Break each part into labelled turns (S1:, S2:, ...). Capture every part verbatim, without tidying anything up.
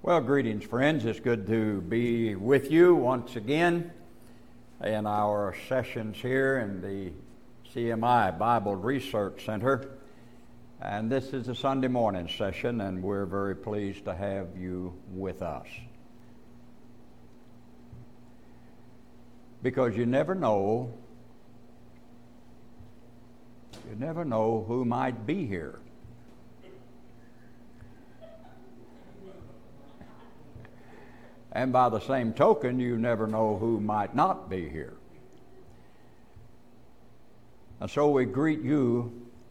S1: Well, greetings, friends. It's good to be with you once again in our sessions here in the C M I Bible Research Center. And this is a Sunday morning session, and we're very pleased to have you with us. Because you never know, you never know who might be here. And by the same token, you never know who might not be here. And so we greet you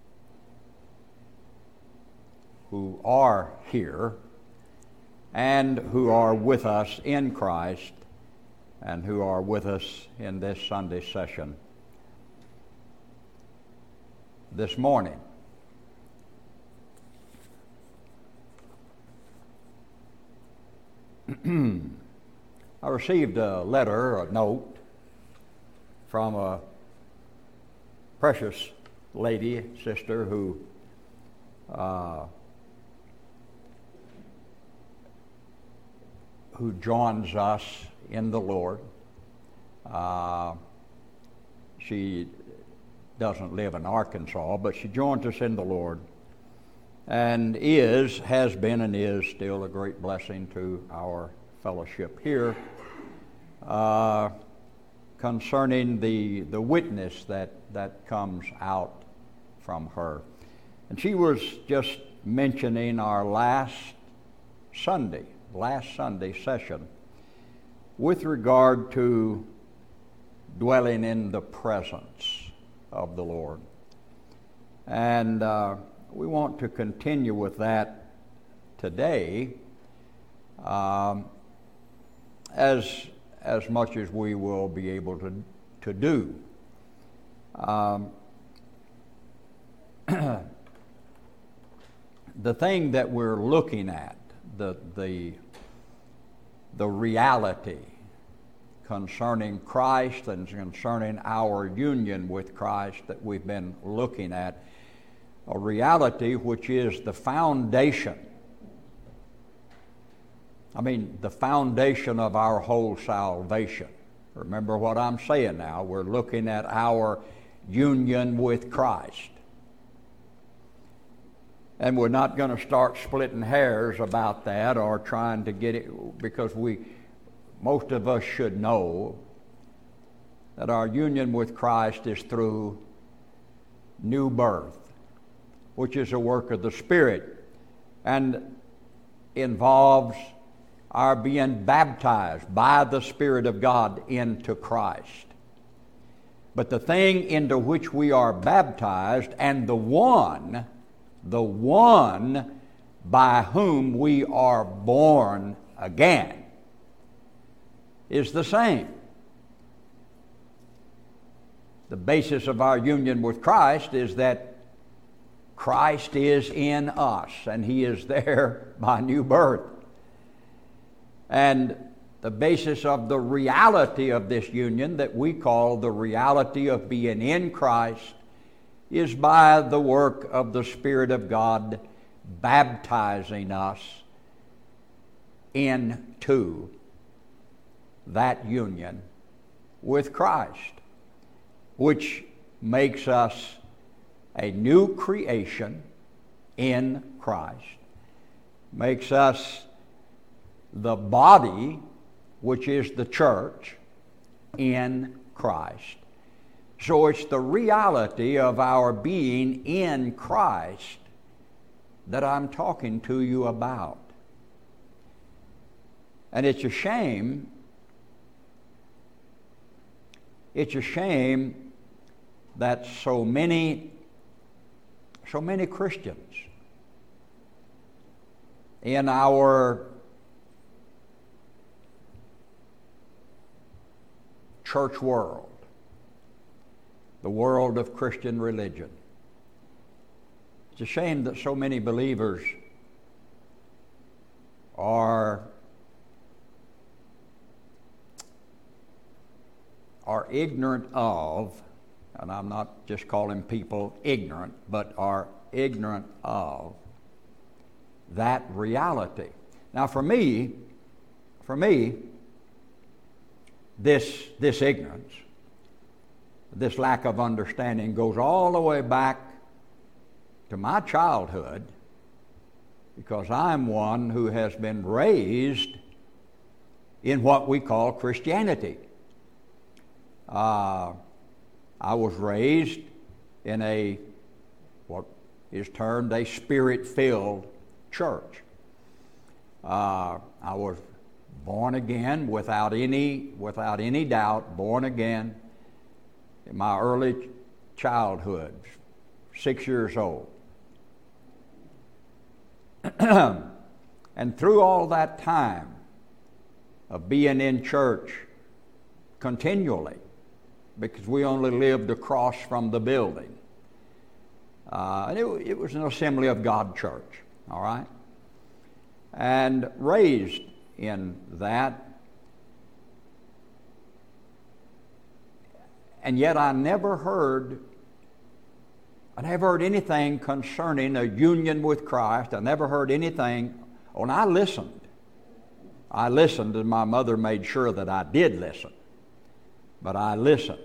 S1: who are here and who are with us in Christ and who are with us in this Sunday session this morning. I received a letter, a note, from a precious lady, sister, who uh, who joins us in the Lord. Uh, she doesn't live in Arkansas, but she joins us in the Lord, and is, has been and is still a great blessing to our fellowship here uh, concerning the the witness that, that comes out from her. And she was just mentioning our last Sunday, last Sunday session with regard to dwelling in the presence of the Lord. And uh, we want to continue with that today, um, as as much as we will be able to to do. Um, the thing that we're looking at, the the the reality concerning Christ and concerning our union with Christ that we've been looking at, a reality which is the foundation, I mean, the foundation of our whole salvation. Remember what I'm saying now. We're looking at our union with Christ. And we're not going to start splitting hairs about that or trying to get it, because we, most of us should know that our union with Christ is through new birth, which is a work of the Spirit and involves our being baptized by the Spirit of God into Christ. But the thing into which we are baptized, and the one, the one by whom we are born again, is the same. The basis of our union with Christ is that Christ is in us, and He is there by new birth. And the basis of the reality of this union that we call the reality of being in Christ is by the work of the Spirit of God baptizing us into that union with Christ, which makes us a new creation in Christ, makes us the body, which is the church, in Christ. So it's the reality of our being in Christ that I'm talking to you about. And it's a shame, it's a shame that so many, so many Christians in our church world, the world of Christian religion, it's a shame that so many believers are are ignorant of, and I'm not just calling people ignorant, but are ignorant of that reality. Now for me, for me, this, this ignorance, this lack of understanding goes all the way back to my childhood, because I'm one who has been raised in what we call Christianity. Uh, I was raised in a, what is termed a spirit-filled church. Uh, I was born again without any, without any doubt, born again in my early childhood, six years old. And through all that time of being in church continually, because we only lived across from the building, uh, and it, it was an Assembly of God church, all right? And raised in that, and yet I never heard I never heard anything concerning a union with Christ. I never heard anything. Oh, and I listened. I listened, and my mother made sure that I did listen. But I listened.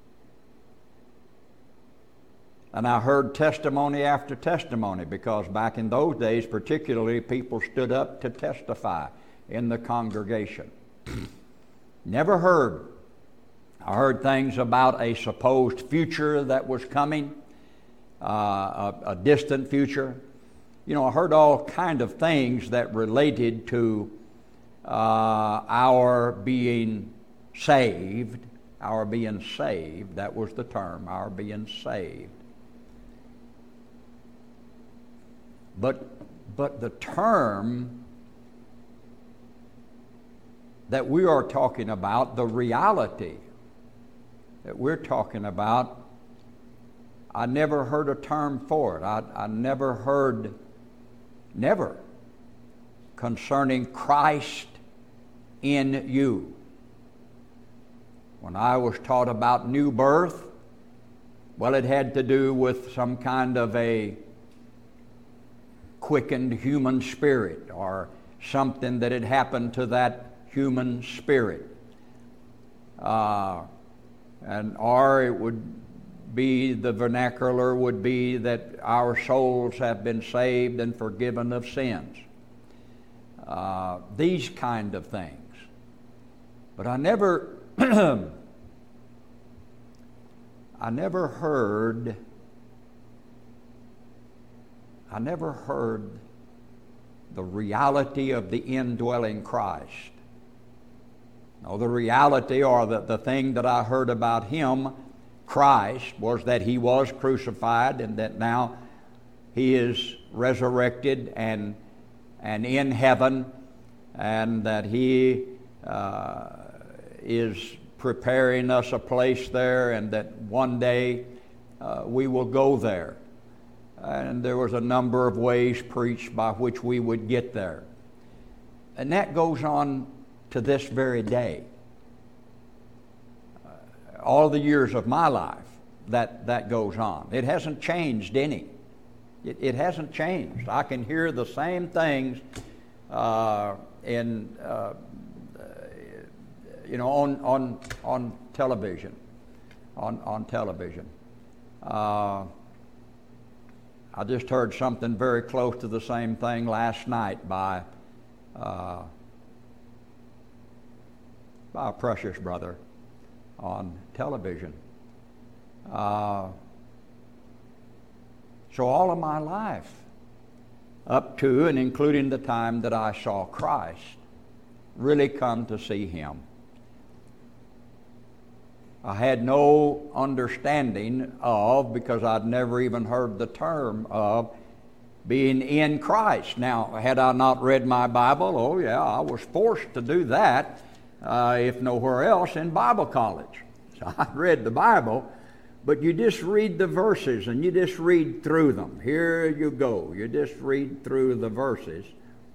S1: And I heard testimony after testimony, because back in those days, particularly, people stood up to testify in the congregation. Never heard. I heard things about a supposed future that was coming. Uh, a, a distant future. You know, I heard all kind of things that related to uh, our being saved, our being saved. That was the term, our being saved. But, but the term that we are talking about, the reality that we're talking about, I never heard a term for it. I, I never heard, never, concerning Christ in you. When I was taught about new birth, well, it had to do with some kind of a quickened human spirit, or something that had happened to that human spirit. Uh, and or it would be, the vernacular would be that our souls have been saved and forgiven of sins. Uh, these kind of things. But I never, I never heard, I never heard the reality of the indwelling Christ. No, the reality, or the, the thing that I heard about Him, Christ, was that He was crucified, and that now He is resurrected and and in heaven, and that He uh, is preparing us a place there, and that one day uh, we will go there. And there was a number of ways preached by which we would get there. And that goes on to this very day. All the years of my life, that, that goes on. It hasn't changed any. It, it hasn't changed. I can hear the same things uh, in, uh, you know, on on on television, on on television. Uh, I just heard something very close to the same thing last night by uh, by a precious brother on television. Uh, so all of my life, up to and including the time that I saw Christ, really come to see Him, I had no understanding of, because I'd never even heard the term of, being in Christ. Now, had I not read my Bible, oh yeah, I was forced to do that, uh, if nowhere else, in Bible college. So I read the Bible, but you just read the verses and you just read through them. Here you go. You just read through the verses.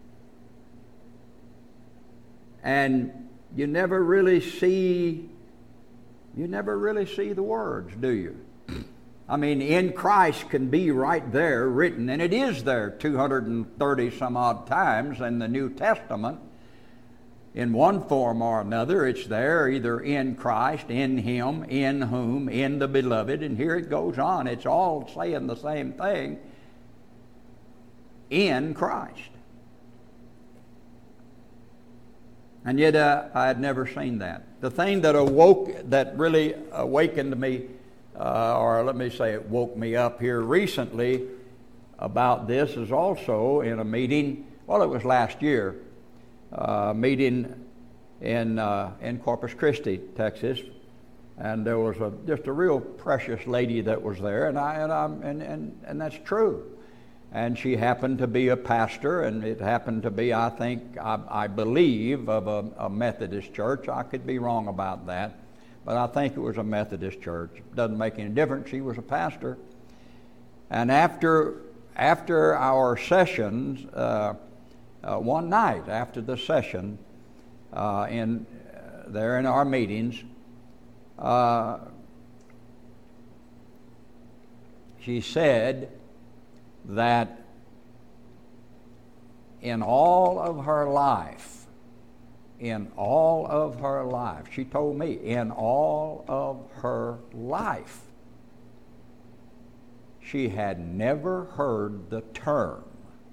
S1: And you never really see, you never really see the words, do you? I mean, in Christ can be right there written, and it is there two hundred thirty some odd times in the New Testament. In one form or another, it's there either in Christ, in Him, in whom, in the beloved, and here it goes on. It's all saying the same thing. In Christ. And yet uh, I had never seen that. The thing that awoke, that really awakened me, uh, or let me say it woke me up here recently about this, is also in a meeting, well, it was last year, a meeting in uh, in Corpus Christi, Texas, and there was a just a real precious lady that was there, and I and I'm and and, and that's true. And she happened to be a pastor, and it happened to be, I think, I, I believe, of a, a Methodist church. I could be wrong about that, but I think it was a Methodist church. It doesn't make any difference. She was a pastor. And after after our sessions, uh, uh, one night after the session, uh, in uh, there in our meetings, uh, she said that in all of her life, in all of her life, she told me, in all of her life, she had never heard the term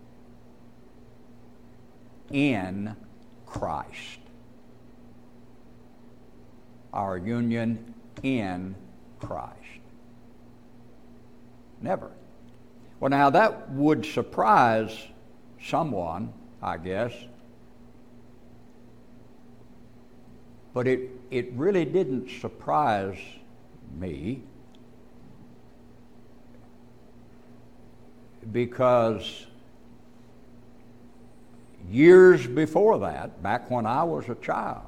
S1: in Christ. Our union in Christ. Never. Well, now that would surprise someone, I guess, but it, it really didn't surprise me, because years before that, back when I was a child,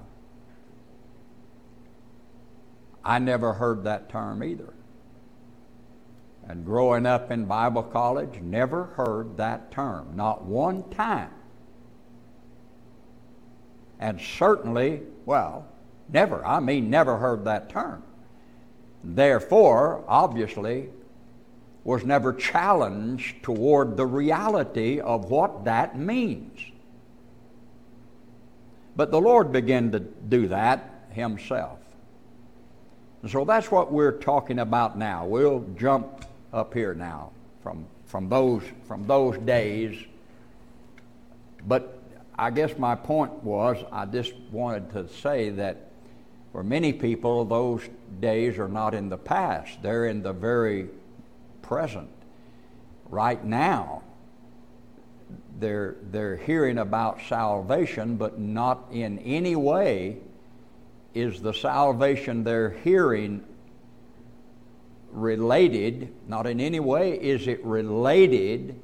S1: I never heard that term either. And growing up in Bible college, never heard that term, not one time. And certainly, well, never, I mean never heard that term. Therefore, obviously, was never challenged toward the reality of what that means. But the Lord began to do that Himself. And so that's what we're talking about now. We'll jump up here now from from those from those days. But I guess my point was, I just wanted to say that for many people, those days are not in the past. They're in the very present. Right now, they're they're hearing about salvation, but not in any way is the salvation they're hearing related, not in any way is it related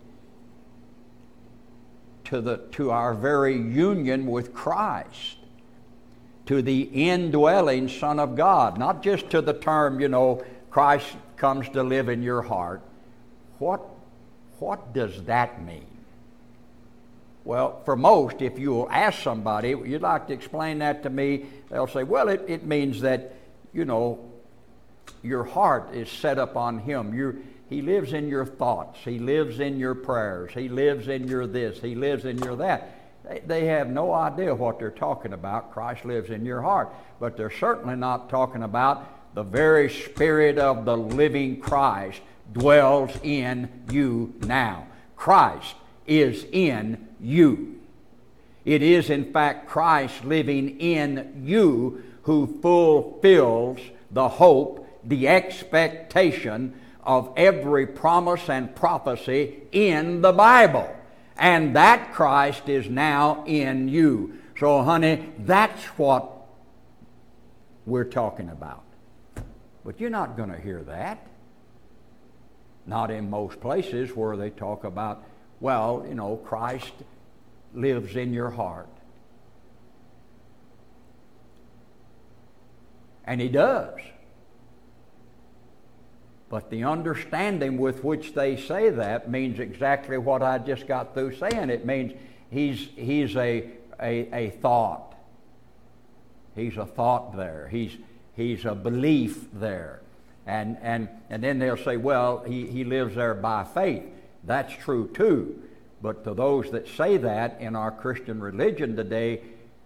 S1: to the to our very union with Christ, to the indwelling Son of God, not just to the term, you know, Christ comes to live in your heart. What what does that mean? Well, for most, if you ask somebody, you'd like to explain that to me, they'll say, well, it, it means that, you know, your heart is set up on Him. You're, he lives in your thoughts. He lives in your prayers. He lives in your this. He lives in your that. They, they have no idea what they're talking about. Christ lives in your heart. But they're certainly not talking about the very Spirit of the living Christ dwells in you now. Christ is in you. It is, in fact, Christ living in you who fulfills the hope, the expectation of every promise and prophecy in the Bible. And that Christ is now in you. So, honey, that's what we're talking about. But you're not going to hear that. Not in most places where they talk about, well, you know, Christ lives in your heart. And He does. But the understanding with which they say that means exactly what I just got through saying. It means He's He's a a, a thought. He's a thought there. He's He's a belief there. And, and, and then they'll say, well, he, he lives there by faith. That's true too. But to those that say that in our Christian religion today,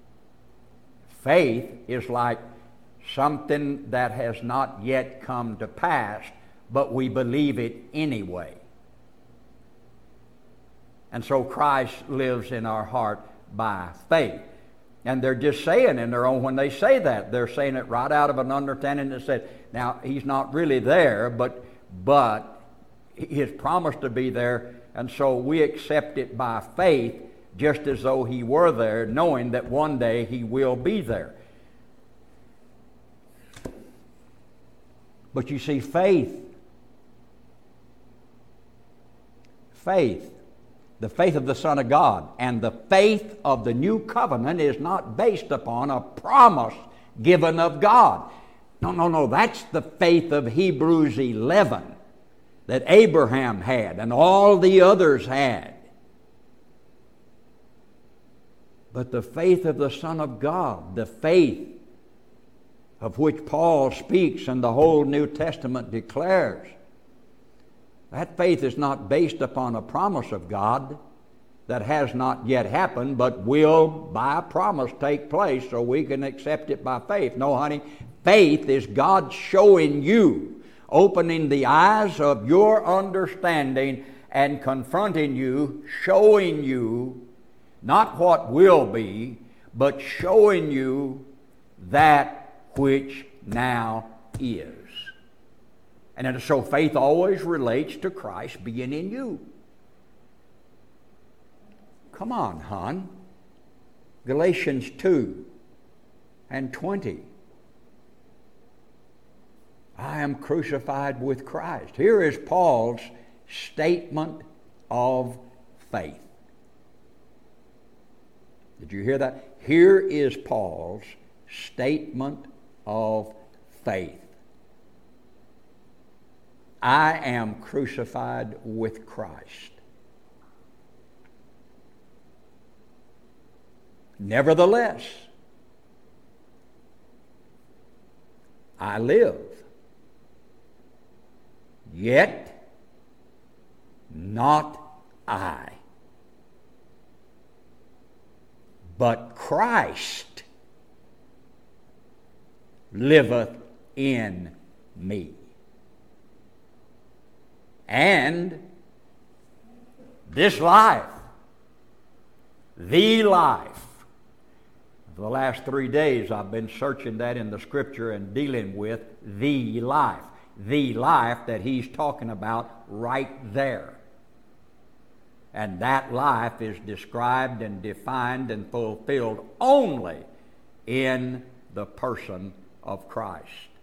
S1: faith is like something that has not yet come to pass, but we believe it anyway. And so Christ lives in our heart by faith. And they're just saying in their own, when they say that, they're saying it right out of an understanding that said, now, he's not really there, but, but he has promised to be there, and so we accept it by faith, just as though he were there, knowing that one day he will be there. But you see, faith, faith, the faith of the Son of God and the faith of the new covenant is not based upon a promise given of God. No, no, no, that's the faith of Hebrews eleven that Abraham had and all the others had. But the faith of the Son of God, the faith of which Paul speaks and the whole New Testament declares, that faith is not based upon a promise of God that has not yet happened, but will by a promise take place, so we can accept it by faith. No, honey, faith is God showing you, opening the eyes of your understanding and confronting you, showing you not what will be, but showing you that which now is. And so faith always relates to Christ being in you. Come on, hon. Galatians two and twenty. I am crucified with Christ. Here is Paul's statement of faith. Did you hear that? Here is Paul's statement of faith. I am crucified with Christ. Nevertheless, I live. Yet not I, but Christ liveth in me. And this life, the life, for the last three days I've been searching that in the Scripture and dealing with the life. The life that he's talking about right there. And that life is described and defined and fulfilled only in the person of Christ.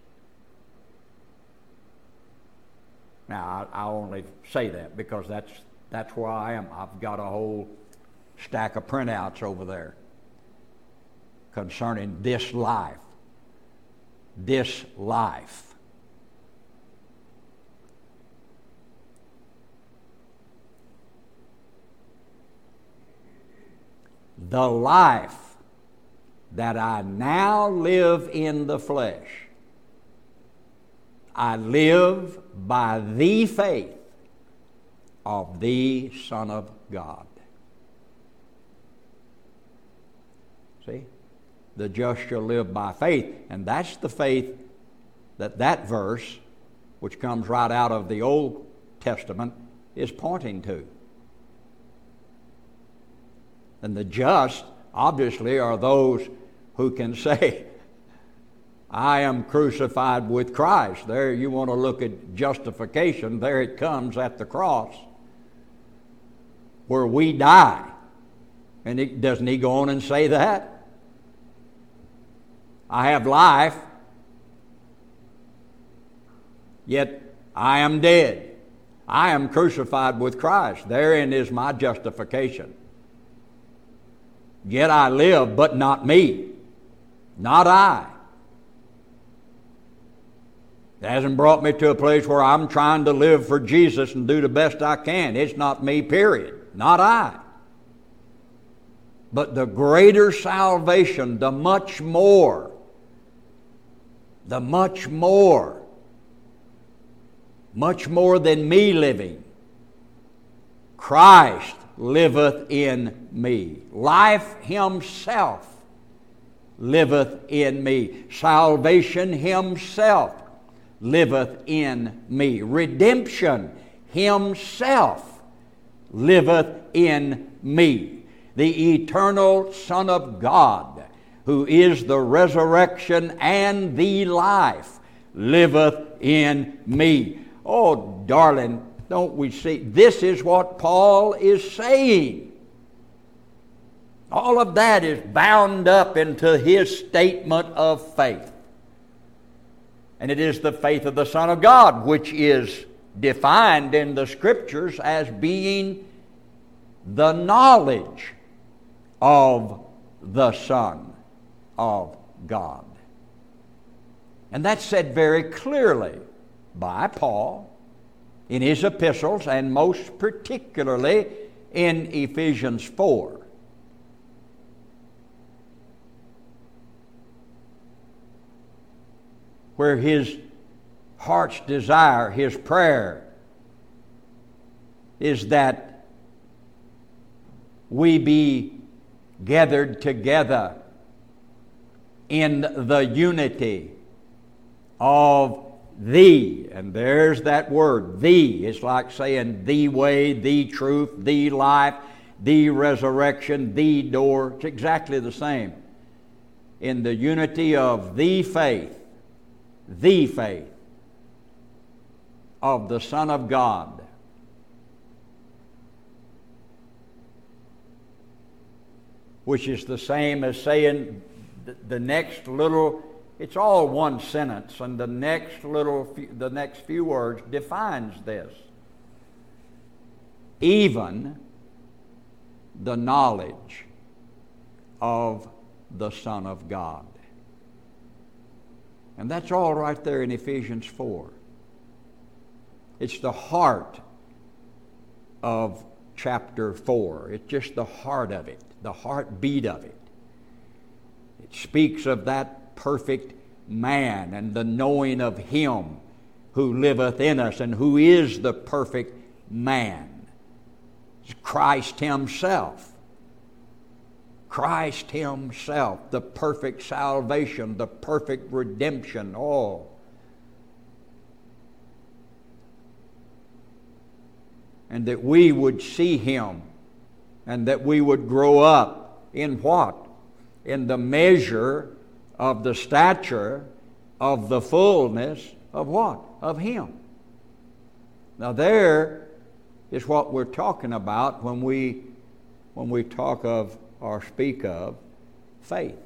S1: Now, I, I only say that because that's that's where I am. I've got a whole stack of printouts over there concerning this life. This life. The life that I now live in the flesh, I live by the faith of the Son of God. See? The just shall live by faith. And that's the faith that that verse, which comes right out of the Old Testament, is pointing to. And the just, obviously, are those who can say, I am crucified with Christ. There, you want to look at justification, there it comes at the cross, where we die. And it, doesn't he go on and say that? I have life, yet I am dead. I am crucified with Christ. Therein is my justification. Yet I live, but not me. Not I. It hasn't brought me to a place where I'm trying to live for Jesus and do the best I can. It's not me, period. Not I. But the greater salvation, the much more, the much more much more than me living. Christ liveth in me. Life himself liveth in me. Salvation himself liveth in me. Redemption himself liveth in me. The eternal Son of God, who is the resurrection and the life, liveth in me. Oh, darling, don't we see? This is what Paul is saying. All of that is bound up into his statement of faith. And it is the faith of the Son of God, which is defined in the Scriptures as being the knowledge of the Son of God. And that's said very clearly by Paul in his epistles, and most particularly in Ephesians four. Where his heart's desire, his prayer, is that we be gathered together in the unity of Thee. And there's that word, Thee. It's like saying the way, the truth, the life, the resurrection, the door. It's exactly the same. In the unity of the faith, the faith of the Son of God, which is the same as saying the next little, it's all one sentence, and the next little, the next few words defines this. Even the knowledge of the Son of God. And that's all right there in Ephesians four. It's the heart of chapter four. It's just the heart of it, the heartbeat of it. It speaks of that perfect man and the knowing of Him who liveth in us and who is the perfect man. It's Christ Himself. Christ Himself, the perfect salvation, the perfect redemption, all. And that we would see Him and that we would grow up in what? In the measure of the stature of the fullness of what? Of Him. Now there is what we're talking about when we when we talk of or speak of faith.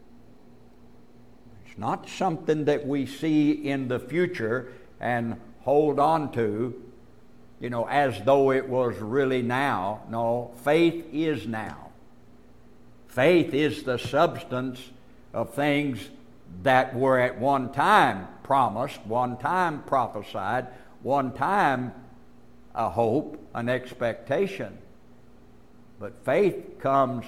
S1: It's not something that we see in the future and hold on to, you know, as though it was really now. No, faith is now. Faith is the substance of things that were at one time promised, one time prophesied, one time a hope, an expectation. But faith comes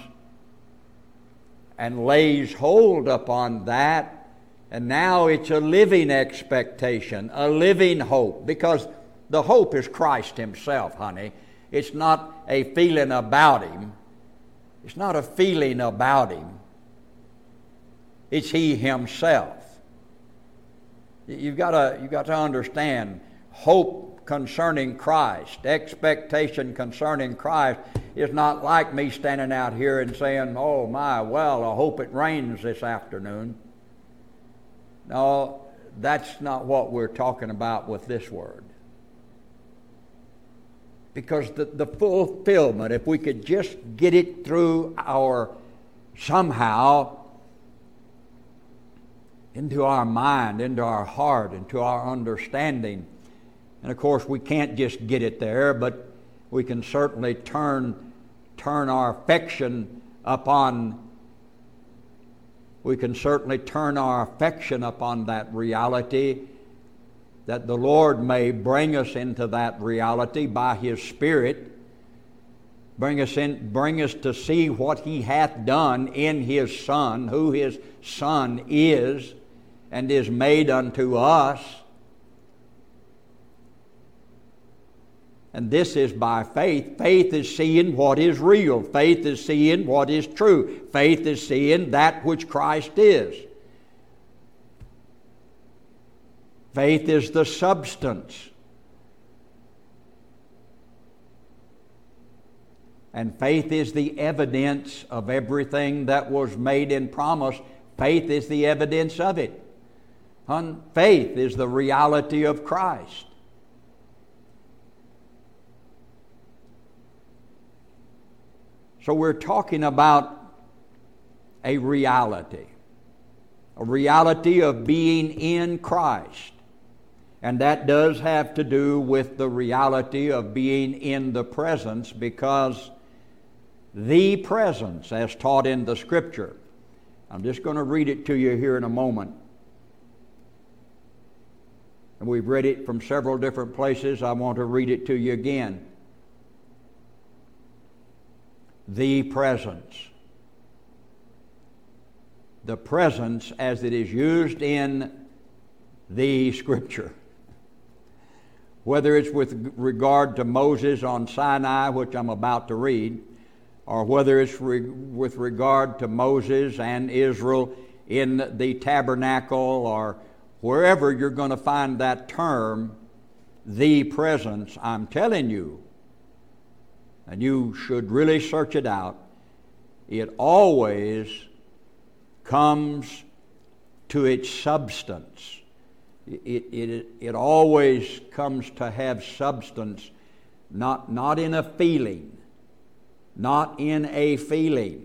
S1: and lays hold upon that, and now it's a living expectation, a living hope, because the hope is Christ Himself, honey. It's not a feeling about Him. It's not a feeling about Him. It's He Himself. You've got to, you've got to understand, hope concerning Christ, expectation concerning Christ is not like me standing out here and saying, oh my, well, I hope it rains this afternoon. No, that's not what we're talking about with this word. Because the, the fulfillment, if we could just get it through our, somehow, into our mind, into our heart, into our understanding. And of course, we can't just get it there, but we can certainly turn, turn our affection upon, we can certainly turn our affection upon that reality, that the Lord may bring us into that reality by His Spirit, bring us in, bring us to see what He hath done in His Son, who His Son is and is made unto us. And this is by faith. Faith is seeing what is real. Faith is seeing what is true. Faith is seeing that which Christ is. Faith is the substance. And faith is the evidence of everything that was made in promise. Faith is the evidence of it. Faith is the reality of Christ. So we're talking about a reality, a reality of being in Christ. And that does have to do with the reality of being in the presence, because the presence, as taught in the Scripture, I'm just going to read it to you here in a moment. And we've read it from several different places. I want to read it to you again. The presence. The presence as it is used in the Scripture. Whether it's with regard to Moses on Sinai, which I'm about to read, or whether it's re- with regard to Moses and Israel in the tabernacle, or wherever you're going to find that term, the presence, I'm telling you, and you should really search it out, it always comes to its substance. It, it, it always comes to have substance, not, not in a feeling, not in a feeling,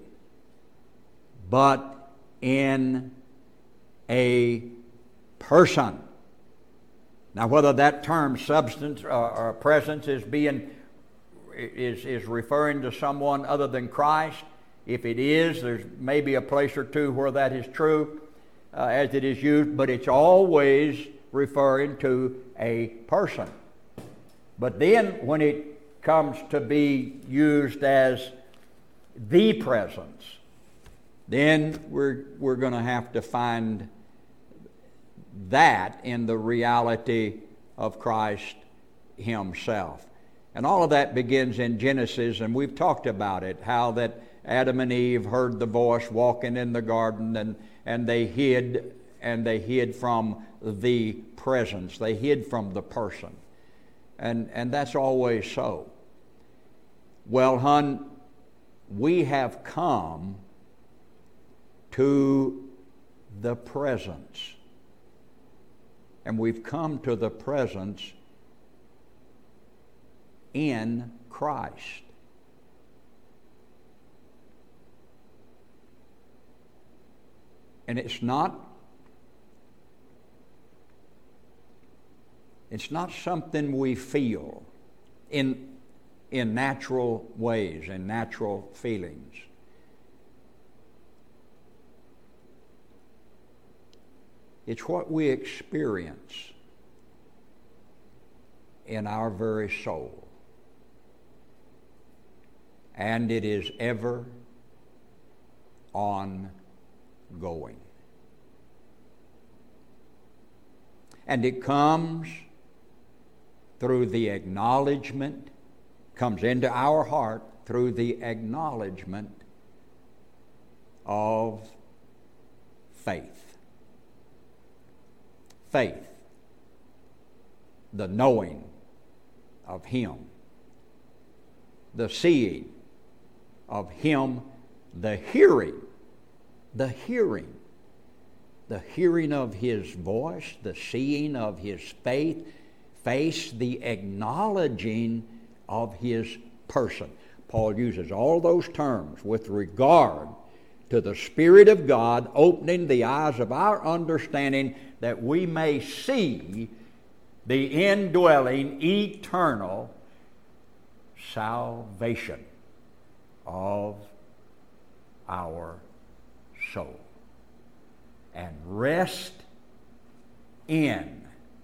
S1: but in a person. Now, whether that term substance or, or presence is being is is referring to someone other than Christ, if it is, there's maybe a place or two where that is true uh, as it is used, but it's always referring to a person. But then when it comes to be used as the presence, then we're we're going to have to find that in the reality of Christ Himself. And all of that begins in Genesis, and we've talked about it, how that Adam and Eve heard the voice walking in the garden, and, and they hid, and they hid from the presence. They hid from the person. And, and that's always so. Well, hon, we have come to the presence. And we've come to the presence in Christ. And it's not it's not something we feel in in natural ways, in natural feelings. It's what we experience in our very soul. And it is ever ongoing. And it comes through the acknowledgement, comes into our heart through the acknowledgement of faith. Faith, the knowing of Him, the seeing of Him, the hearing, the hearing, the hearing of His voice, the seeing of His faith, face, the acknowledging of His person. Paul uses all those terms with regard to the Spirit of God opening the eyes of our understanding that we may see the indwelling, eternal salvation of our soul, and rest in,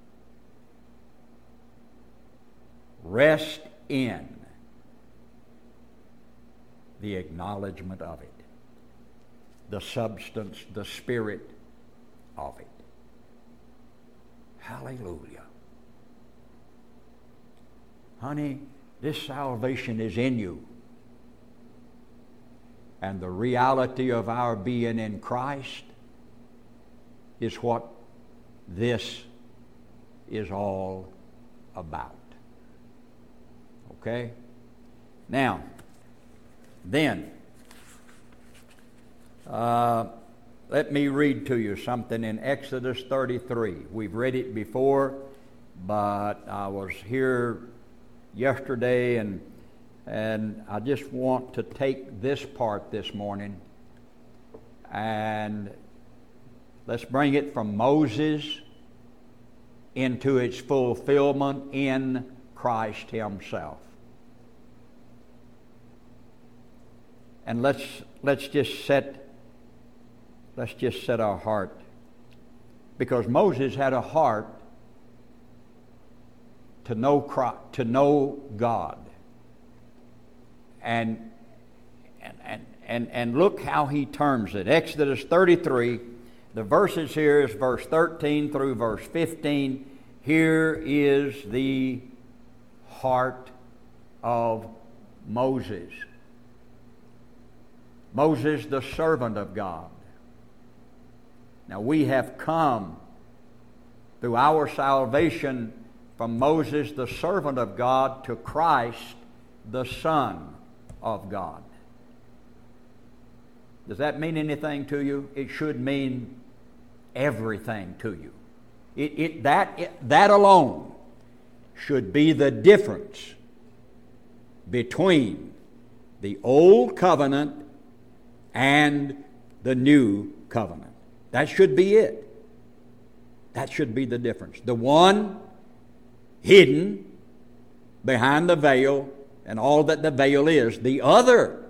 S1: rest in the acknowledgement of it, the substance, the spirit of it. Hallelujah. honey, this salvation is in you. And the reality of our being in Christ is what this is all about. Okay? Now, then, uh, let me read to you something in Exodus thirty-three. We've read it before, but I was here yesterday, and and I just want to take this part this morning, and let's bring it from Moses into its fulfillment in Christ Himself. And let's let's just set let's just set our heart, because Moses had a heart to know Christ, to know God. And and and and, and look how he terms it. Exodus thirty-three, the verses here is verse thirteen through verse fifteen. Here is the heart of Moses. Moses, the servant of God. Now we have come through our salvation from Moses, the servant of God, to Christ, the Son of God. Does that mean anything to you? It should mean everything to you. It, it, that, it, that alone should be the difference between the old covenant and the new covenant. That should be it. That should be the difference. The one hidden behind the veil and all that the veil is. The other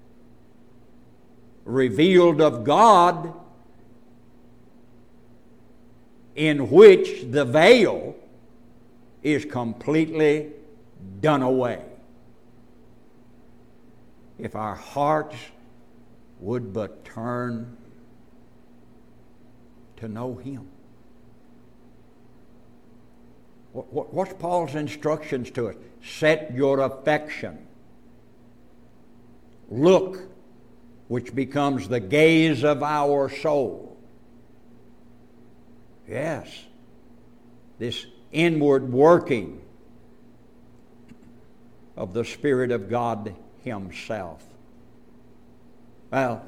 S1: revealed of God, in which the veil is completely done away. If our hearts would but turn to know Him. What, what, what's Paul's instructions to us? Set your affection. Look, which becomes the gaze of our soul. Yes, this inward working of the Spirit of God Himself. Well,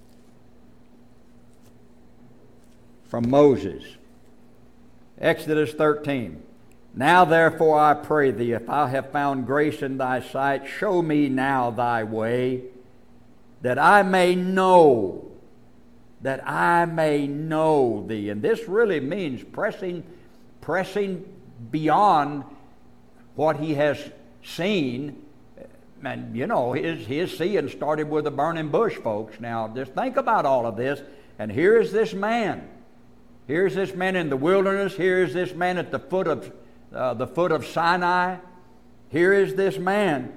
S1: from Moses, Exodus thirteen. Now therefore I pray thee, if I have found grace in thy sight, show me now thy way, that I may know, that I may know thee. And this really means pressing, pressing beyond what he has seen. And, you know, his, his seeing started with a burning bush, folks. Now, just think about all of this. And here is this man. Here's this man in the wilderness. Here's this man at the foot of uh, the foot of Sinai. Here is this man.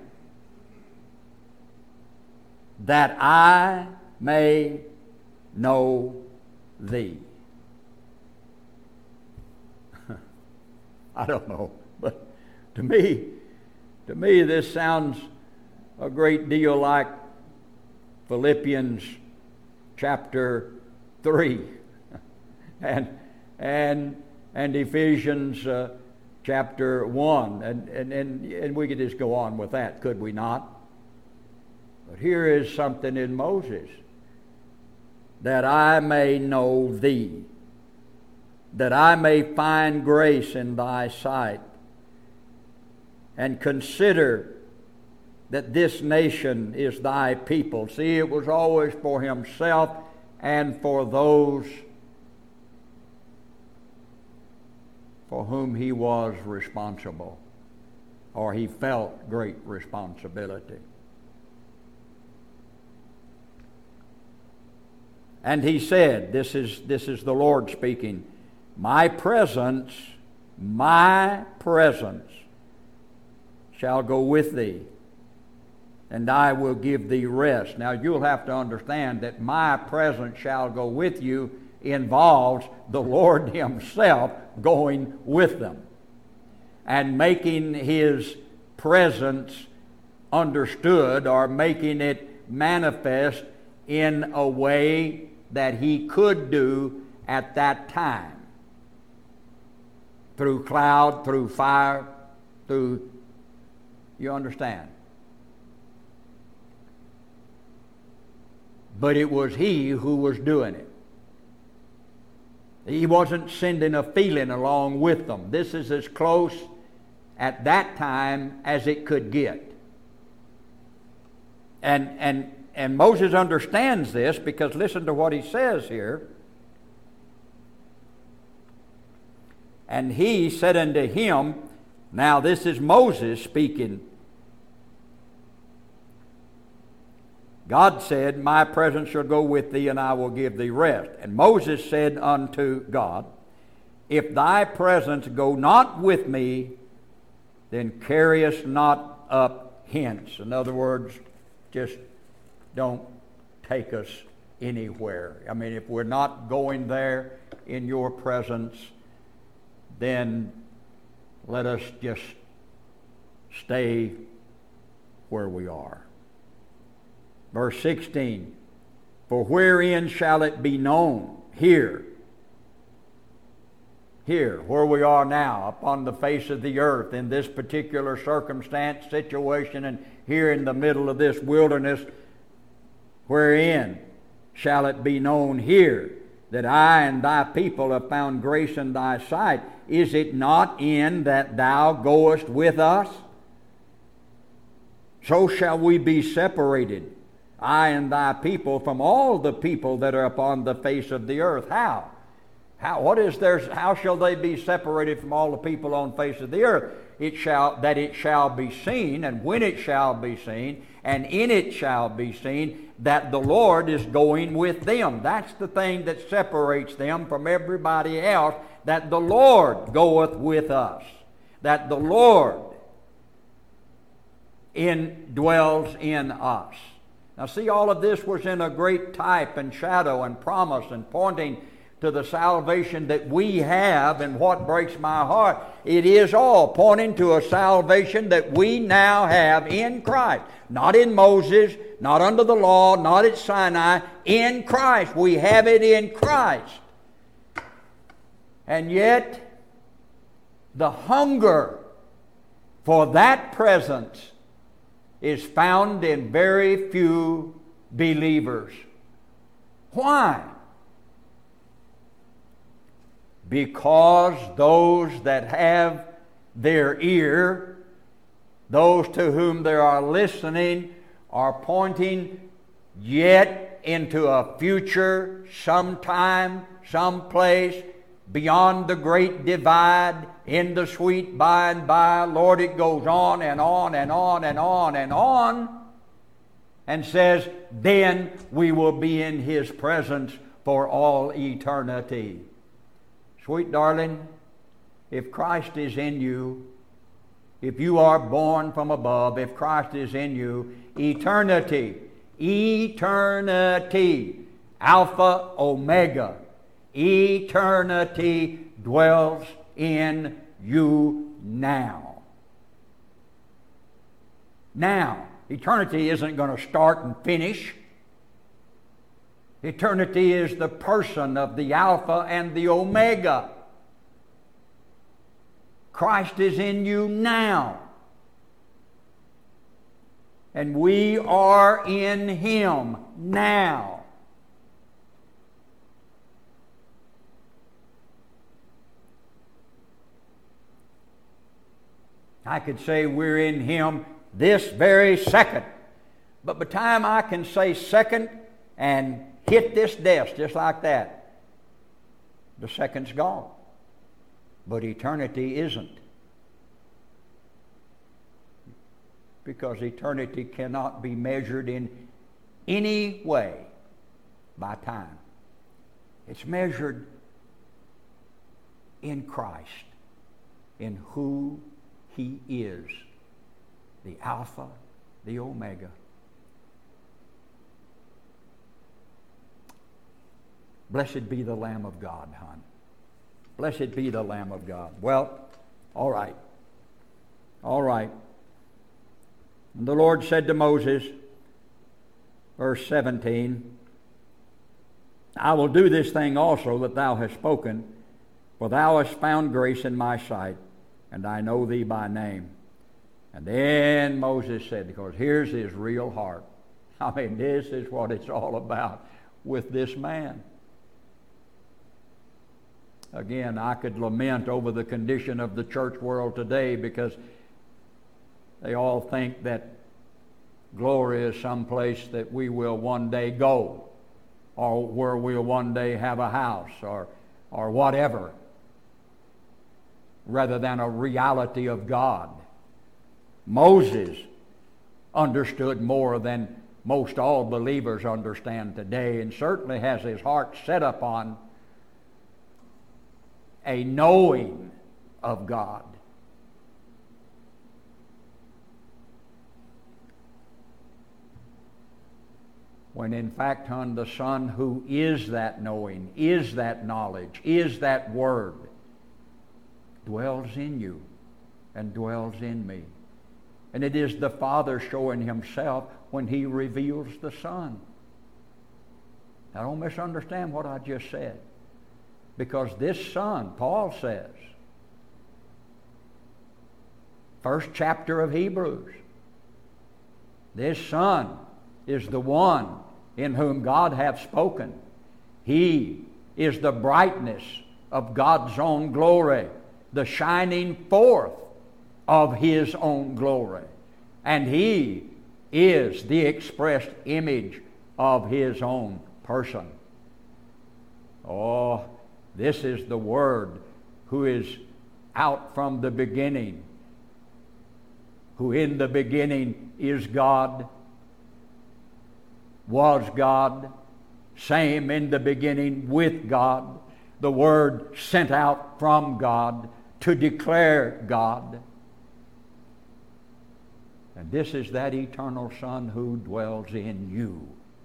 S1: That I may know thee. I don't know, but to me, to me, this sounds a great deal like Philippians chapter three, and and and Ephesians uh, chapter one, and, and and and we could just go on with that, could we not? But here is something in Moses. That I may know thee, that I may find grace in thy sight, and consider that this nation is thy people. See, it was always for himself and for those for whom he was responsible, or he felt great responsibility. And he said, this is, this is the Lord speaking, my presence, my presence shall go with thee, and I will give thee rest. Now you'll have to understand that my presence shall go with you involves the Lord Himself going with them and making His presence understood, or making it manifest in a way that he could do at that time. Through cloud, through fire, through, you understand? But it was he who was doing it. He wasn't sending a feeling along with them. This is as close at that time as it could get. And, and, and Moses understands this, because listen to what he says here. And he said unto him, now this is Moses speaking. God said, my presence shall go with thee, and I will give thee rest. And Moses said unto God, if thy presence go not with me, then carry us not up hence. In other words, just don't take us anywhere. I mean, if we're not going there in your presence, then let us just stay where we are. Verse sixteen, for wherein shall it be known? Here. Here, where we are now, upon the face of the earth, in this particular circumstance, situation, and here in the middle of this wilderness, wherein shall it be known here that I and thy people have found grace in thy sight? Is it not in that thou goest with us? So shall we be separated, I and thy people, from all the people that are upon the face of the earth. How? How? What is there? How shall they be separated from all the people on the face of the earth? It shall that it shall be seen, and when it shall be seen, and in it shall be seen that the Lord is going with them. That's the thing that separates them from everybody else, that the Lord goeth with us, that the Lord indwells in us. Now see, all of this was in a great type and shadow and promise and pointing to the salvation that we have. And what breaks my heart, it is all pointing to a salvation that we now have in Christ. Not in Moses, not under the law, not at Sinai, in Christ. We have it in Christ. And yet, the hunger for that presence is found in very few believers. Why? Because those that have their ear, those to whom they are listening, are pointing yet into a future, sometime, someplace, beyond the great divide, in the sweet by and by. Lord, it goes on and on and on and on and on, and says, then we will be in His presence for all eternity. Sweet darling, if Christ is in you, if you are born from above, if Christ is in you, eternity, eternity, Alpha, Omega, eternity dwells in you now. Now, eternity isn't going to start and finish. Eternity is the person of the Alpha and the Omega. Christ is in you now. And we are in Him now. I could say we're in Him this very second. But by the time I can say second and hit this desk just like that, the second's gone. But eternity isn't. Because eternity cannot be measured in any way by time. It's measured in Christ, in who He is, the Alpha, the Omega. Blessed be the Lamb of God, hon. Blessed be the Lamb of God. Well, all right. All right. And the Lord said to Moses, verse seventeen, I will do this thing also that thou hast spoken, for thou hast found grace in my sight, and I know thee by name. And then Moses said, because here's his real heart. I mean, this is what it's all about with this man. Again, I could lament over the condition of the church world today because they all think that glory is someplace that we will one day go, or where we'll one day have a house, or, or whatever, rather than a reality of God. Moses understood more than most all believers understand today, and certainly has his heart set upon a knowing of God. When in fact, hon, the Son who is that knowing, is that knowledge, is that Word, dwells in you and dwells in me. And it is the Father showing himself when he reveals the Son. Now don't misunderstand what I just said. Because this Son, Paul says, first chapter of Hebrews, this Son is the one in whom God hath spoken. He is the brightness of God's own glory, the shining forth of his own glory. And he is the expressed image of his own person. Oh, this is the Word who is out from the beginning, who in the beginning is God, was God, same in the beginning with God, the Word sent out from God to declare God. And this is that eternal Son who dwells in you.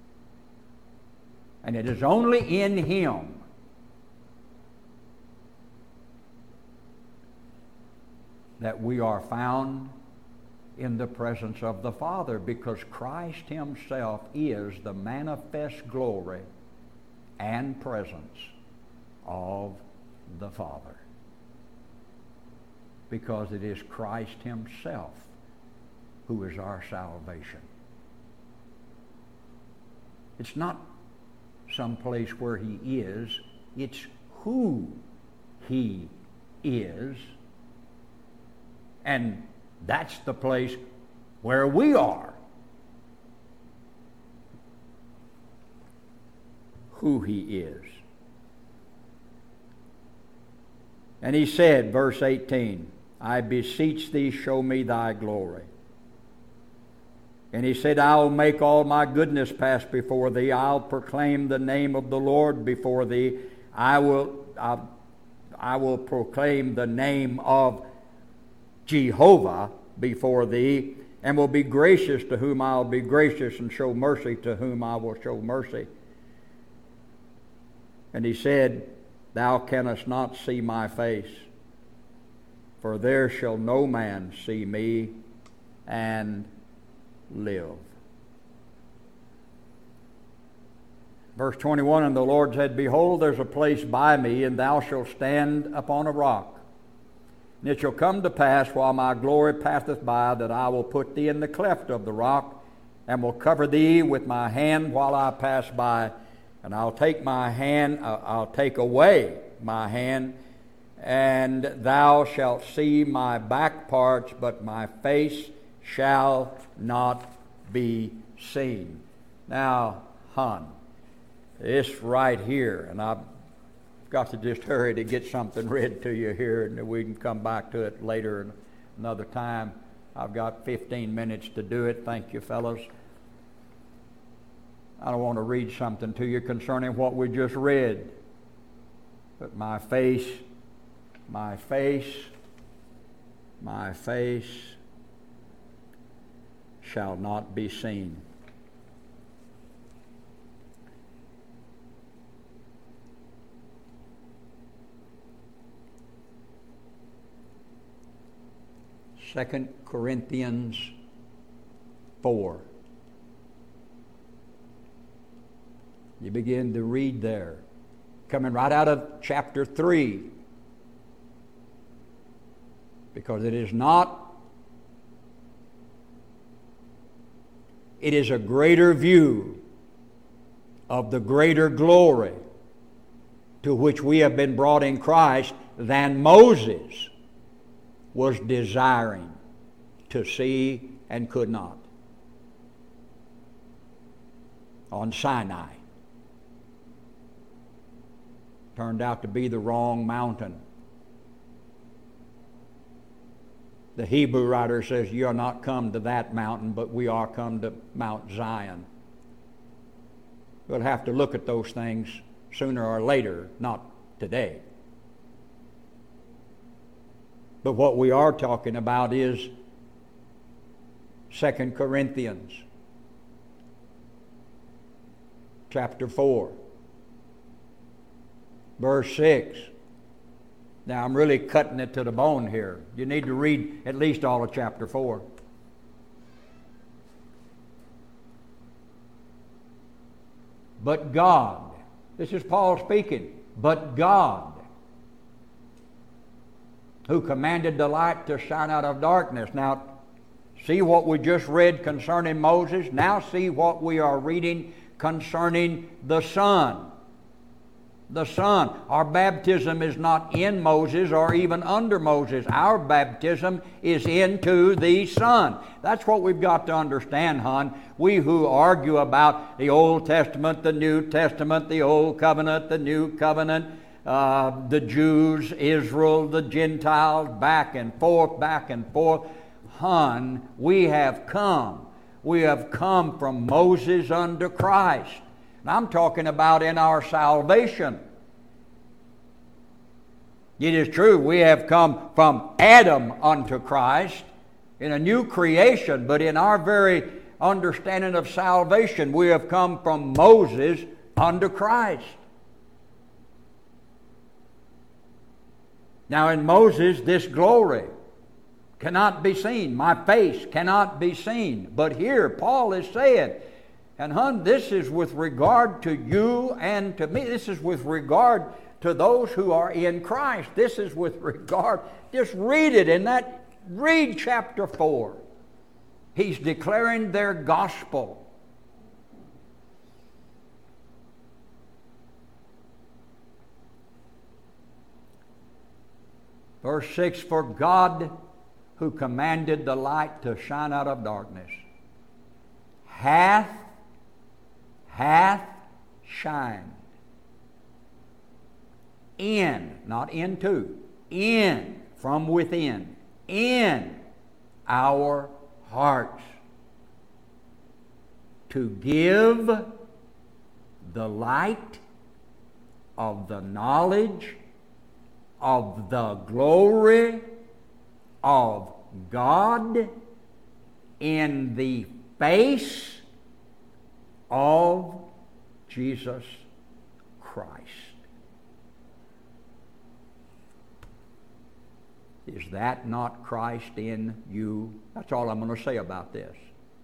S1: And it is only in him that we are found in the presence of the Father, because Christ himself is the manifest glory and presence of the Father. Because it is Christ himself who is our salvation. It's not some place where he is, it's who he is. And that's the place where we are. Who he is. And he said, verse eighteen, I beseech thee, show me thy glory. And he said, I will make all my goodness pass before thee. I'll proclaim the name of the Lord before thee. I will, I, I will proclaim the name of Jehovah before thee, and will be gracious to whom I will be gracious, and show mercy to whom I will show mercy. And he said, thou canst not see my face, for there shall no man see me and live. Verse twenty-one, and the Lord said, behold, there's a place by me, and thou shalt stand upon a rock. And it shall come to pass, while my glory passeth by, that I will put thee in the cleft of the rock, and will cover thee with my hand while I pass by. And I'll take my hand, I'll take away my hand, and thou shalt see my back parts, but my face shall not be seen. Now, hon, this right here, and I've got to just hurry to get something read to you here, and we can come back to it later another time. I've got fifteen minutes to do it. Thank you, fellows. I don't want to read something to you concerning what we just read. But my face, my face, my face shall not be seen. Second Corinthians four. You begin to read there, coming right out of chapter three. Because it is not, it is a greater view of the greater glory to which we have been brought in Christ than Moses was desiring to see and could not on Sinai. Turned out to be the wrong mountain. The Hebrew writer says, "You are not come to that mountain, but we are come to Mount Zion." We'll have to look at those things sooner or later, not today. But what we are talking about is Second Corinthians chapter four, verse six. Now, I'm really cutting it to the bone here. You need to read at least all of chapter four. But God, this is Paul speaking, but God, who commanded the light to shine out of darkness. Now, see what we just read concerning Moses. Now see what we are reading concerning the Son. The Son. Our baptism is not in Moses or even under Moses. Our baptism is into the Son. That's what we've got to understand, hon. We who argue about the Old Testament, the New Testament, the Old Covenant, the New Covenant, uh, the Jews, Israel, the Gentiles, back and forth, back and forth. Hon, we have come. We have come from Moses unto Christ. I'm talking about in our salvation. It is true, we have come from Adam unto Christ in a new creation, but in our very understanding of salvation, we have come from Moses unto Christ. Now in Moses, this glory cannot be seen. My face cannot be seen. But here, Paul is saying, and hon, this is with regard to you and to me. This is with regard to those who are in Christ. This is with regard, just read it in that, read chapter four. He's declaring their gospel. Verse six, for God who commanded the light to shine out of darkness hath hath shined in, not into, in, from within, in our hearts, to give the light of the knowledge of the glory of God in the face of Jesus Christ. Is that not Christ in you? That's all I'm going to say about this.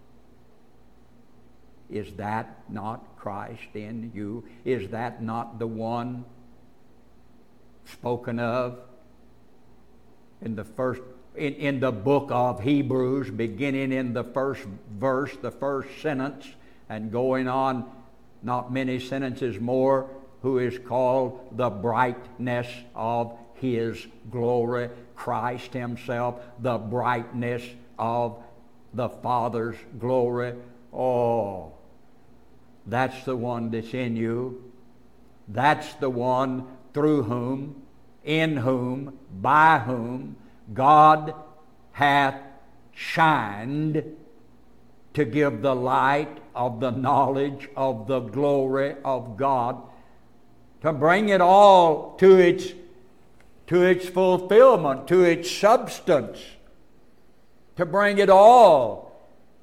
S1: Is that not Christ in you? Is that not the one spoken of in the first in, in the book of Hebrews, beginning in the first verse, the first sentence, and going on not many sentences more, who is called the brightness of His glory, Christ Himself, the brightness of the Father's glory. Oh, that's the one that's in you. That's the one through whom, in whom, by whom God hath shined to give the light of the knowledge of the glory of God, to bring it all to its to its fulfillment, to its substance, to bring it all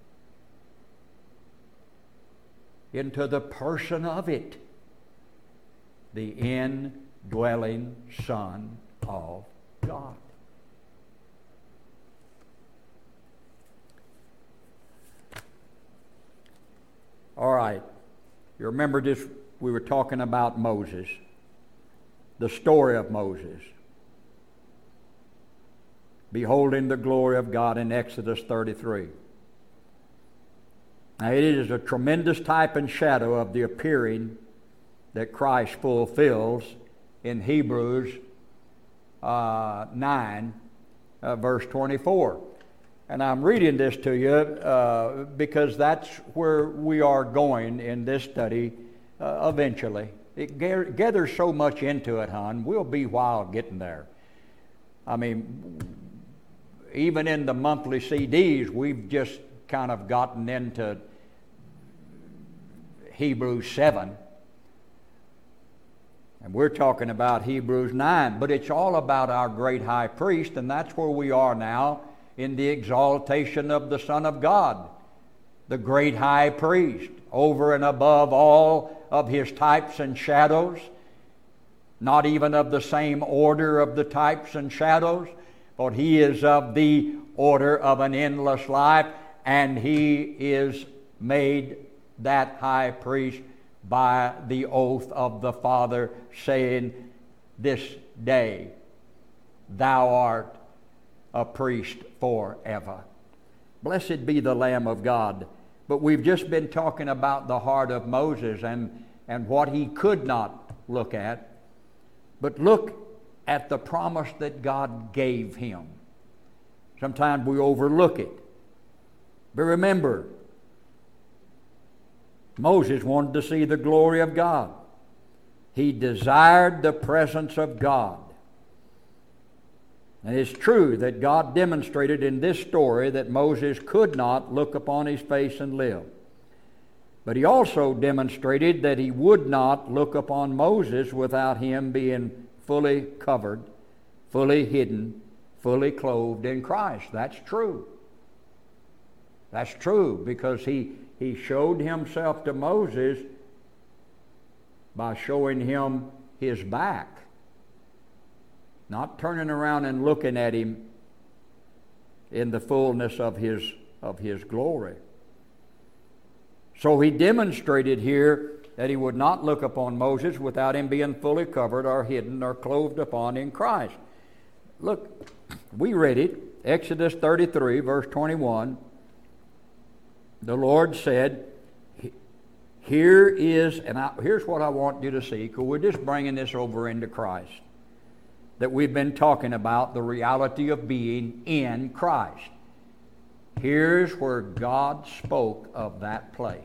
S1: into the person of it, the indwelling Son of God. right. You remember this, we were talking about Moses, the story of Moses, beholding the glory of God in Exodus thirty-three. Now, it is a tremendous type and shadow of the appearing that Christ fulfills in Hebrews uh, nine, uh, verse twenty-four. And I'm reading this to you uh, because that's where we are going in this study uh, eventually. It gathers so much into it, hon. We'll be a while getting there. I mean, even in the monthly C Ds, we've just kind of gotten into Hebrews seven. And we're talking about Hebrews nine. But it's all about our great high priest, and that's where we are now in the exaltation of the Son of God, the great high priest, over and above all of his types and shadows, not even of the same order of the types and shadows, but he is of the order of an endless life, and he is made that high priest by the oath of the Father, saying, "This day thou art a priest forever." Blessed be the Lamb of God. But we've just been talking about the heart of Moses and, and what he could not look at. But look at the promise that God gave him. Sometimes we overlook it. But remember, Moses wanted to see the glory of God. He desired the presence of God. And it's true that God demonstrated in this story that Moses could not look upon his face and live. But he also demonstrated that he would not look upon Moses without him being fully covered, fully hidden, fully clothed in Christ. That's true. That's true because he, he showed himself to Moses by showing him his back. Not turning around and looking at him in the fullness of his, of his glory. So he demonstrated here that he would not look upon Moses without him being fully covered or hidden or clothed upon in Christ. Look, we read it, Exodus thirty-three, verse twenty-one. The Lord said, here is, and I, here's what I want you to see, because we're just bringing this over into Christ. That we've been talking about the reality of being in Christ. Here's where God spoke of that place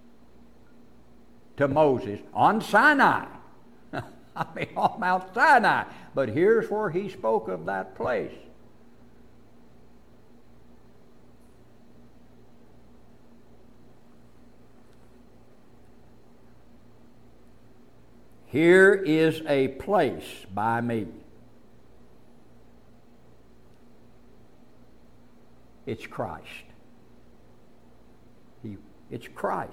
S1: to Moses on Sinai. I mean, on Mount Sinai. But here's where he spoke of that place. Here is a place by me. It's Christ. He, it's Christ.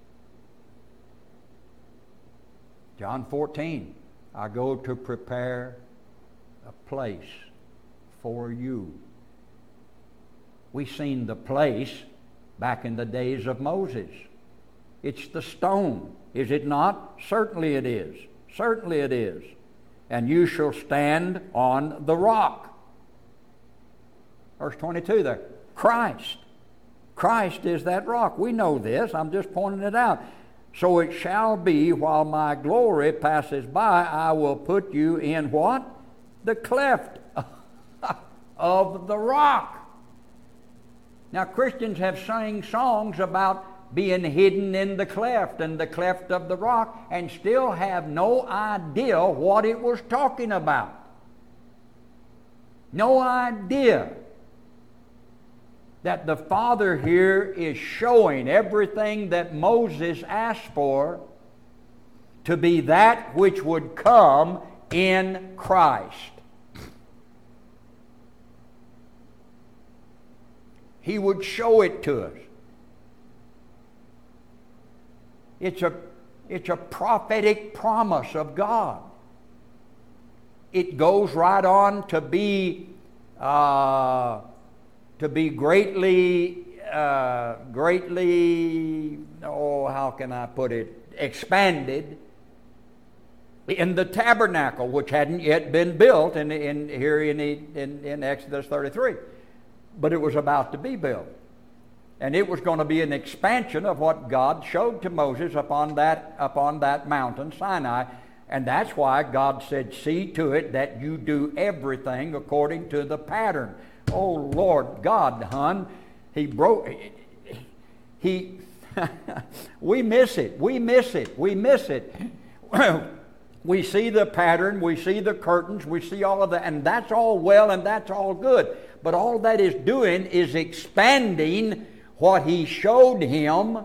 S1: John fourteen, I go to prepare a place for you. We seen the place back in the days of Moses. It's the stone, is it not? Certainly it is. Certainly it is. And you shall stand on the rock. Verse twenty-two there. Christ. Christ is that rock. We know this. I'm just pointing it out. So it shall be, while my glory passes by, I will put you in what? The cleft of the rock. Now, Christians have sang songs about being hidden in the cleft and the cleft of the rock and still have no idea what it was talking about. No idea that the Father here is showing everything that Moses asked for to be that which would come in Christ. He would show it to us. It's a, it's a prophetic promise of God. It goes right on to be uh, to be greatly, uh, greatly oh, how can I put it, expanded in the tabernacle, which hadn't yet been built in, in here in, in, in Exodus thirty-three. But it was about to be built. And it was going to be an expansion of what God showed to Moses upon that, upon that mountain, Sinai. And that's why God said, see to it that you do everything according to the pattern. Oh, Lord God, hon, he broke, he, we miss it, we miss it, we miss it. We see the pattern, we see the curtains, we see all of that, and that's all well and that's all good. But all that is doing is expanding what he showed him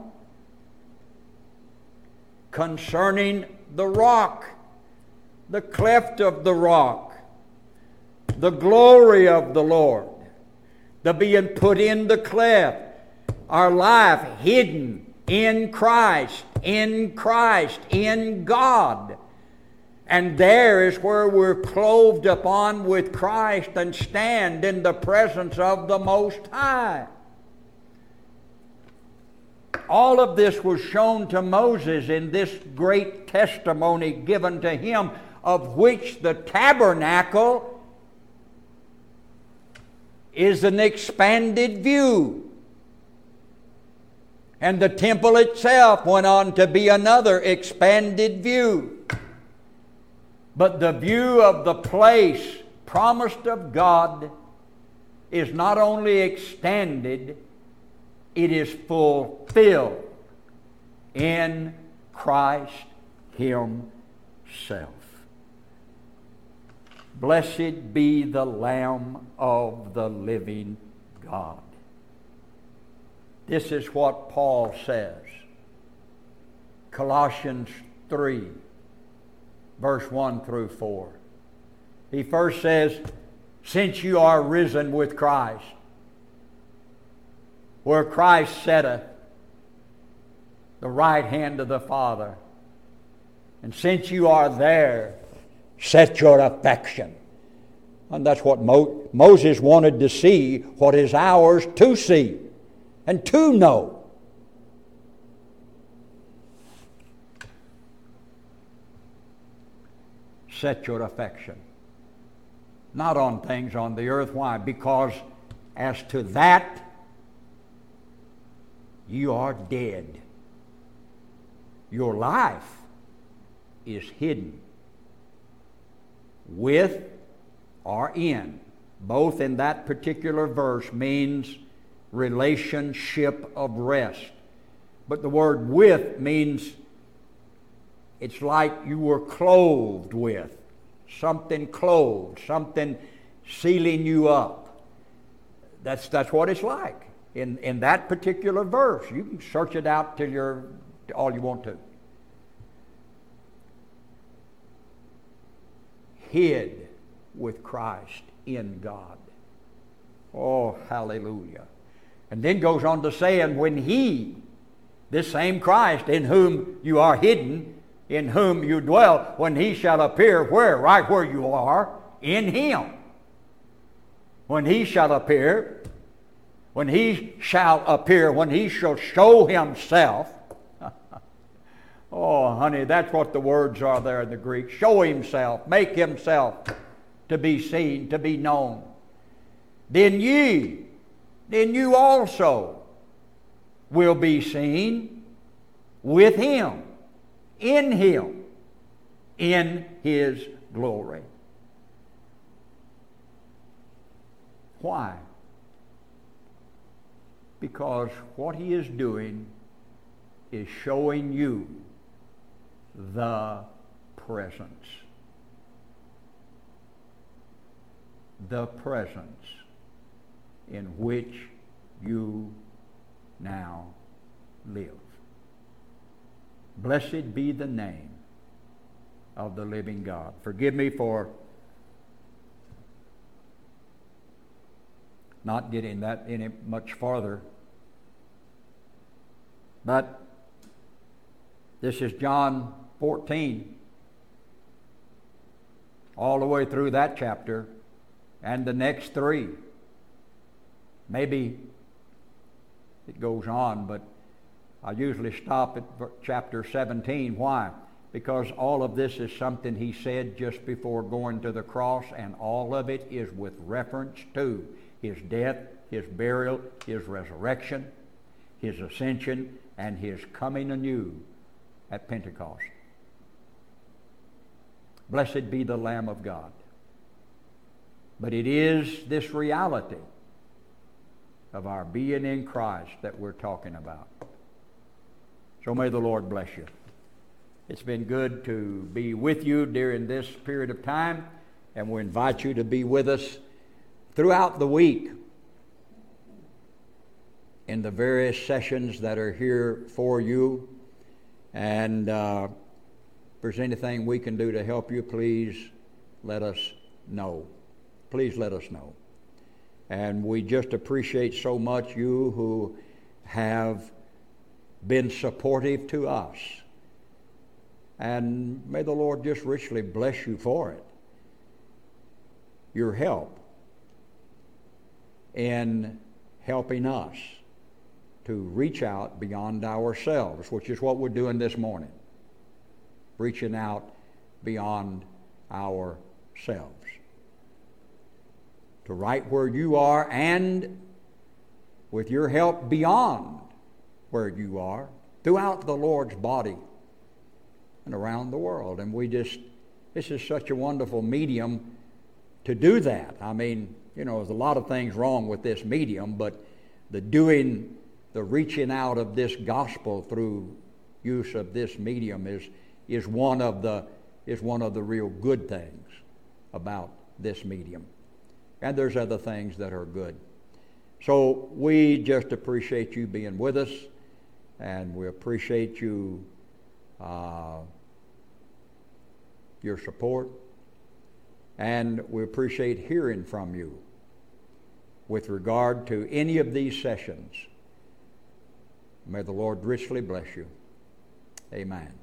S1: concerning the rock, the cleft of the rock, the glory of the Lord, the being put in the cleft, our life hidden in Christ, in Christ, in God. And there is where we're clothed upon with Christ and stand in the presence of the Most High. All of this was shown to Moses in this great testimony given to him, of which the tabernacle is an expanded view. And the temple itself went on to be another expanded view. But the view of the place promised of God is not only extended, it is fulfilled in Christ Himself. Blessed be the Lamb of the living God. This is what Paul says. Colossians three, verse one through four. He first says, since you are risen with Christ, where Christ sitteth, the right hand of the Father, and since you are there, set your affection. And that's what Mo- Moses wanted to see, what is ours to see and to know. Set your affection not on things on the earth. Why? Because as to that, you are dead. Your life is hidden with or in. Both in that particular verse means relationship of rest. But the word with means it's like you were clothed with. Something clothed, something sealing you up. That's, that's what it's like. In, in that particular verse. You can search it out till you're all you want to. Hid with Christ in God. Oh, hallelujah. And then goes on to say, and when He, this same Christ in whom you are hidden, in whom you dwell, when He shall appear, where? Right where you are, in Him. When He shall appear, When He shall appear, when He shall show Himself. Oh, honey, that's what the words are there in the Greek. Show Himself, make Himself to be seen, to be known. Then ye, then you also will be seen with Him, in Him, in His glory. Why? Because what He is doing is showing you the presence. The presence in which you now live. Blessed be the name of the living God. Forgive me for not getting that any much farther. But this is John fourteen, all the way through that chapter, and the next three. Maybe it goes on, but I usually stop at chapter seventeen. Why? Because all of this is something he said just before going to the cross, and all of it is with reference to his death, his burial, his resurrection, his ascension, and his coming anew at Pentecost. Blessed be the Lamb of God. But it is this reality of our being in Christ that we're talking about. So may the Lord bless you. It's been good to be with you during this period of time, and we invite you to be with us throughout the week in the various sessions that are here for you. And uh, if there's anything we can do to help you, please let us know. Please let us know. And we just appreciate so much you who have been supportive to us. And may the Lord just richly bless you for it. Your help in helping us to reach out beyond ourselves, which is what we're doing this morning. Reaching out beyond ourselves. To right where you are, and with your help beyond where you are, throughout the Lord's body and around the world. And we just, this is such a wonderful medium to do that. I mean, you know, there's a lot of things wrong with this medium, but the doing, the reaching out of this gospel through use of this medium is is one of the is one of the real good things about this medium. And there's other things that are good. So we just appreciate you being with us, and we appreciate you uh, your support, and we appreciate hearing from you with regard to any of these sessions. May the Lord richly bless you. Amen.